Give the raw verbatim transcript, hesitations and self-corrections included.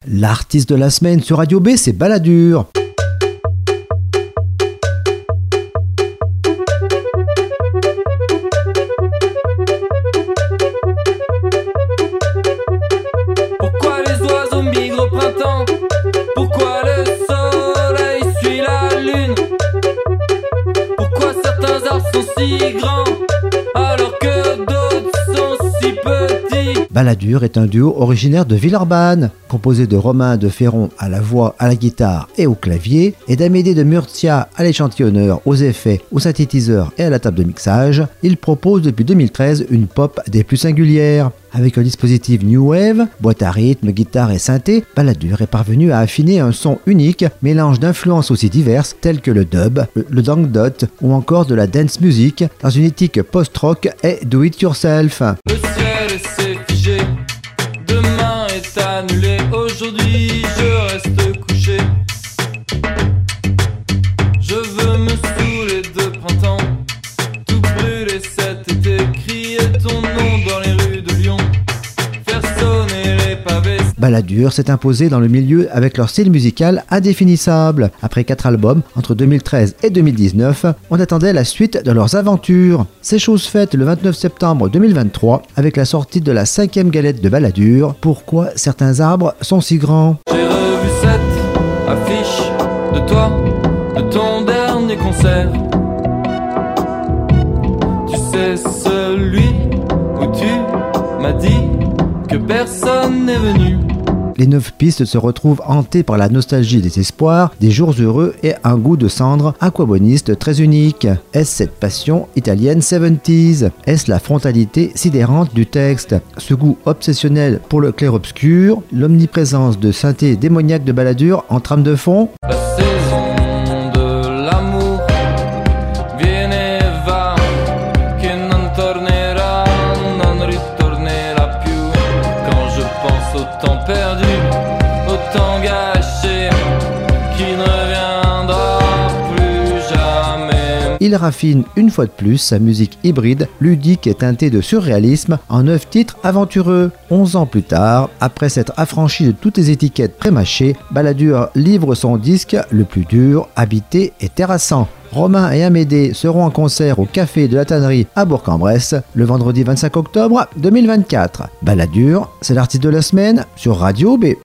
L'artiste de la semaine sur Radio B, c'est Balladur. Pourquoi les oiseaux migrent au printemps? Pourquoi le soleil suit la lune? Pourquoi certains arbres sont si grands alors que d'autres sont si petits? Balladur est un duo originaire de Villeurbanne, composé de Romain de Ferron à la voix, à la guitare et au clavier, et d'Amédée de Murcia à l'échantillonneur, aux effets, au synthétiseur et à la table de mixage. Il propose depuis deux mille treize une pop des plus singulières. Avec un dispositif New Wave, boîte à rythme, guitare et synthé, Balladur est parvenu à affiner un son unique, mélange d'influences aussi diverses telles que le dub, le dangdut ou encore de la dance music dans une éthique post-rock et do it yourself. Le ciel s'est figé, demain est annulé, aujourd'hui je reste couché. Je veux me saouler de printemps, tout brûler cet été, crier ton nom dans les rues de Lyon, faire sonner les pavés. Balladur s'est imposé dans le milieu avec leur style musical indéfinissable. Après quatre albums, entre deux mille treize et deux mille dix-neuf, on attendait la suite de leurs aventures. C'est chose faite le vingt-neuf septembre deux mille vingt-trois avec la sortie de la cinquième galette de Balladur, Pourquoi certains arbres sont si grands. J'ai revu cette affiche de toi, de ton dernier concert. Tu sais, celui où tu m'as dit que personne n'est venu. Les neuf pistes se retrouvent hantées par la nostalgie des espoirs, des jours heureux et un goût de cendre aquaboniste très unique. Est-ce cette passion italienne soixante-dix? Est-ce la frontalité sidérante du texte? Ce goût obsessionnel pour le clair-obscur? L'omniprésence de synthé démoniaque de Balladur en trame de fond? La saison de l'amour viene e va, che non tornerà, non ritornerà più. Quand je pense au temps perdu, au temps gâché, qui ne reviendra plus jamais. Il raffine une fois de plus sa musique hybride, ludique et teintée de surréalisme en neuf titres aventureux. Onze ans plus tard, après s'être affranchi de toutes les étiquettes prémâchées, Balladur livre son disque le plus dur, habité et terrassant. Romain et Amédée seront en concert au Café de la Tannerie à Bourg-en-Bresse le vendredi vingt-cinq octobre deux mille vingt-quatre. Balladur, c'est l'artiste de la semaine sur Radio B.